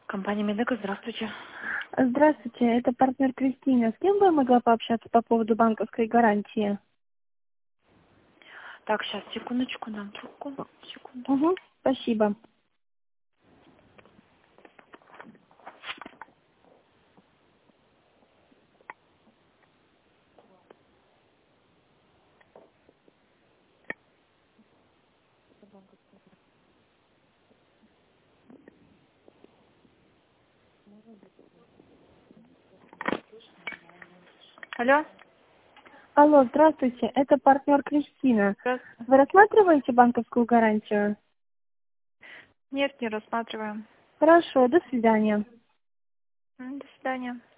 Компания Медека, здравствуйте. Здравствуйте, это партнер Кристина. С кем бы я могла пообщаться по поводу банковской гарантии? Так, сейчас, секундочку, дам трубку. Секунду. Угу, спасибо. Алло? Алло, здравствуйте, это партнер Кристина. Здравствуйте. Вы рассматриваете банковскую гарантию? Нет, не рассматриваем. Хорошо, до свидания. До свидания.